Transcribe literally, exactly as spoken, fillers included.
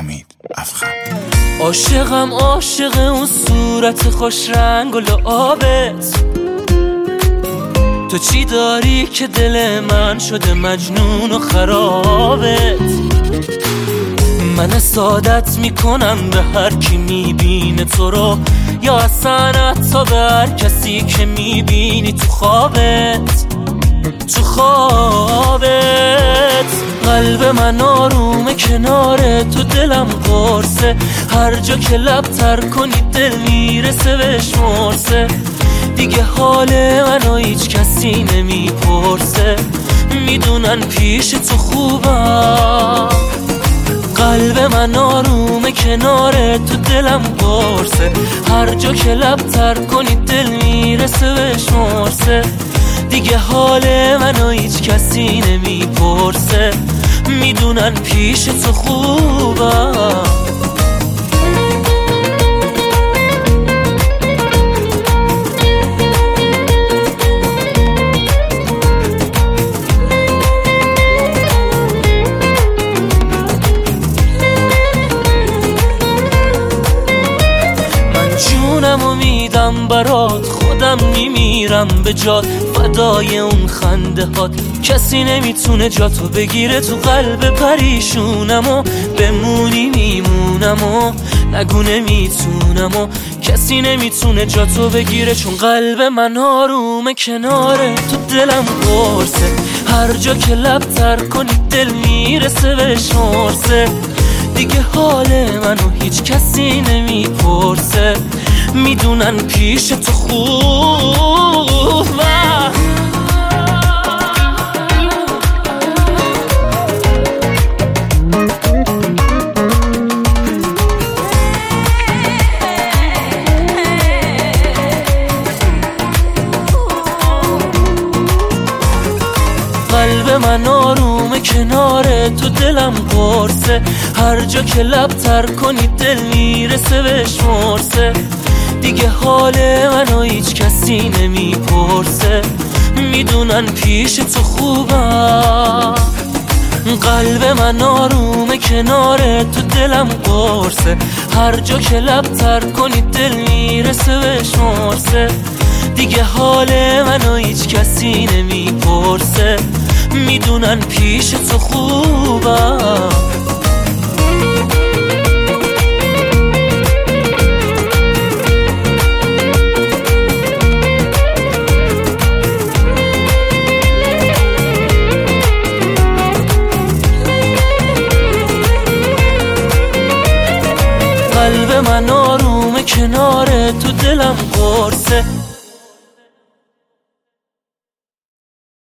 امید افخم. عاشقم عاشق اون صورت خوش رنگ و لعابت، تو چی داری که دل من شده مجنون و خرابت. من اسادت میکنم به هر کی میبینه تو رو، یا اصلا حتی به هر کسی که میبینی تو خوابت. تو خوابت قلب من آرومه کناره تو، دلم قرصه هر جا که لب تر کنی دل میرسه بهش مرسه. دیگه حال منو هیچ کسی نمیپرسه، میدونن پیش تو خوبم. قلب من آرومه کناره تو، دلم قرصه هر جا که لب تر کنی دل میرسه بهش مرسه. دیگه حال منو هیچ کسی نمیپرسه، میدونن پیش تو خوبم. جونمو میدم برات، خودم میمیرم به جات، فدای اون خنده هات. کسی نمیتونه جاتو بگیره تو قلب پریشونم، و بمونی میمونم و نگو نمیتونم، و کسی نمیتونه جاتو بگیره چون قلب من آرومه کناره تو، دلم قرصه هر جا که لب تر کنی دل میرسه بهش مرسه. دیگه حال منو هیچ کسی نمیپرسه، میدونن پیش تو خوبه. قلب من آرومه کناره تو، دلم قرصه هر جا که لب تر کنی دل میرسه بهش مرسه. دیگه حال منو هیچ کسی نمیپرسه، میدونن پیش تو خوبم. قلب من آرومه کناره تو، دلم قرصه هر جا که لب تر کنی دل میرسه بهش مرسه. دیگه حال منو هیچ کسی نمیپرسه، میدونن پیش تو خوبم. قلب من آرومه کناره تو، دلم قرصه